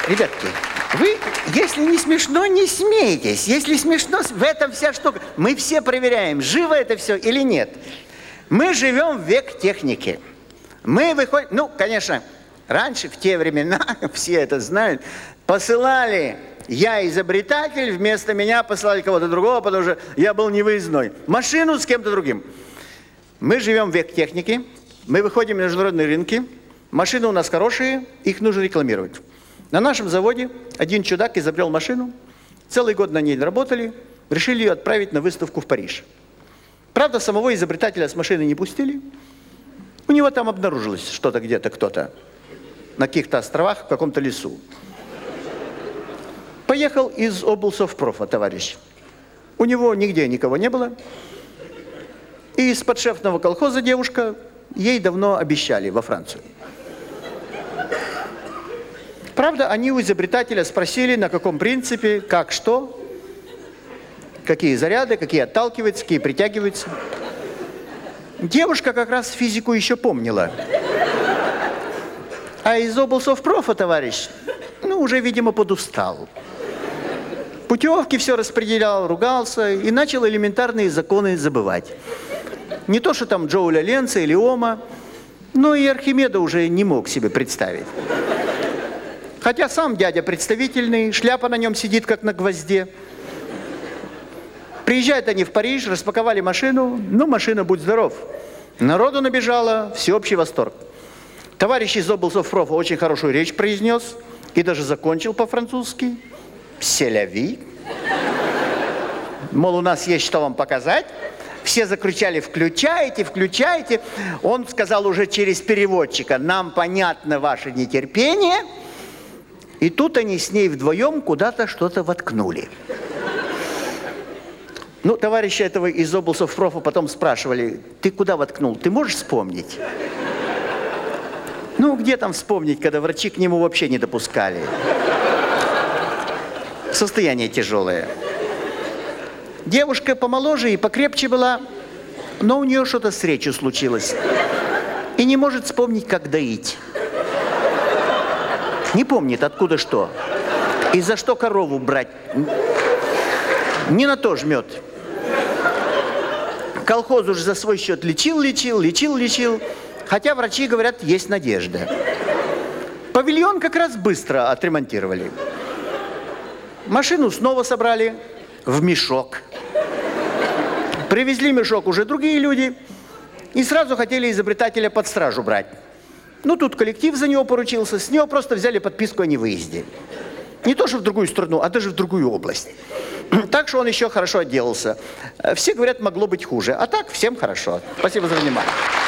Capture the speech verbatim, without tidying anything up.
Ребятки, вы, если не смешно, не смейтесь. Если смешно, в этом вся штука. Мы все проверяем, живо это все или нет. Мы живем в век техники. Мы выходим, ну, конечно, раньше, в те времена, все это знают, посылали, я изобретатель, вместо меня посылали кого-то другого, потому что я был невыездной. Машину с кем-то другим. Мы живем в век техники, мы выходим на международные рынки, машины у нас хорошие, их нужно рекламировать. На нашем заводе один чудак изобрел машину, целый год на ней работали, решили ее отправить на выставку в Париж. Правда, самого изобретателя с машины не пустили. У него там обнаружилось что-то где-то, кто-то на каких-то островах, в каком-то лесу. Поехал из облсовпрофа товарищ. У него нигде никого не было. И из подшефного колхоза девушка, ей давно обещали во Францию. Правда, они у изобретателя спросили, на каком принципе, как, что, какие заряды, какие отталкиваются, какие притягиваются. Девушка как раз физику еще помнила. А из облсовпрофа товарищ, ну, уже, видимо, подустал. Путевки все распределял, ругался и начал элементарные законы забывать. Не то, что там Джоуля Ленца или Ома, но и Архимеда уже не мог себе представить. Хотя сам дядя представительный, шляпа на нем сидит, как на гвозде. Приезжают они в Париж, распаковали машину. Ну, машина, будь здоров. Народу набежало, всеобщий восторг. Товарищ из облсовпрофа очень хорошую речь произнес и даже закончил по-французски. «Селяви». Мол, у нас есть что вам показать. Все закричали: «Включайте, включайте». Он сказал уже через переводчика: «Нам понятно ваше нетерпение». И тут они с ней вдвоем куда-то что-то воткнули. Ну, товарища этого из облсовпрофа потом спрашивали: «Ты куда воткнул? Ты можешь вспомнить?» Ну, где там вспомнить, когда врачи к нему вообще не допускали? Состояние тяжелое. Девушка помоложе и покрепче была, но у нее что-то с речью случилось. И не может вспомнить, как доить. Не помнит, откуда что. И за что корову брать. Не на то жмет. Колхоз уже за свой счет лечил, лечил, лечил, лечил. Хотя врачи говорят, есть надежда. Павильон как раз быстро отремонтировали. Машину снова собрали в мешок. Привезли мешок уже другие люди. И сразу хотели изобретателя под стражу брать. Ну, тут коллектив за него поручился. С него просто взяли подписку о невыезде. Не то, что в другую страну, а даже в другую область. Так что он еще хорошо отделался. Все говорят, могло быть хуже. А так, всем хорошо. Спасибо за внимание.